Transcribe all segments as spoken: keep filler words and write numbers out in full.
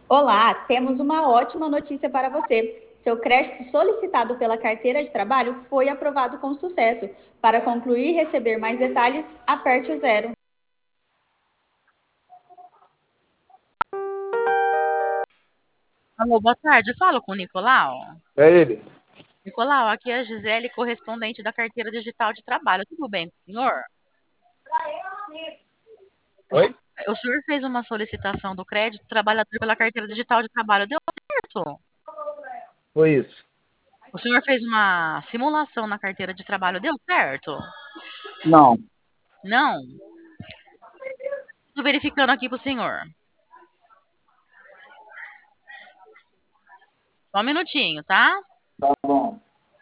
Olá, temos uma ótima notícia para você. Seu crédito solicitado pela carteira de trabalho foi aprovado com sucesso. Para concluir e receber mais detalhes, aperte o zero. Alô, boa tarde. Eu falo com o Nicolau. É ele. Nicolau, aqui é a Gisele, correspondente da carteira digital de trabalho. Tudo bem com o senhor? O, Oi? o senhor fez uma solicitação do crédito trabalhador pela carteira digital de trabalho. Deu certo? Foi isso. O senhor fez uma simulação na carteira de trabalho. Deu certo? Não. Não? Estou verificando aqui para o senhor. Só um minutinho, tá? Tá bom.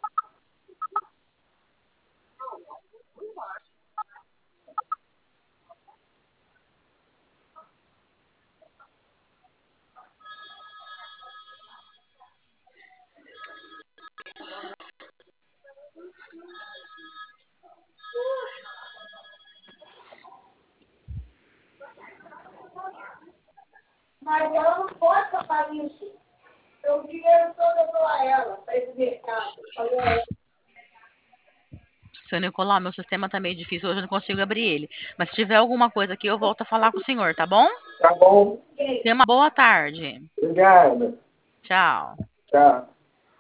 Mas ela não pode fazer isso. Eu o dinheiro todo eu dou a ela, para esse mercado. Agora, Seu Nicolau, meu sistema tá meio difícil, hoje eu não consigo abrir ele. Mas se tiver alguma coisa aqui, eu volto a falar com o senhor, tá bom? tá bom. Tenha uma boa tarde. Obrigado. Tchau. Tchau.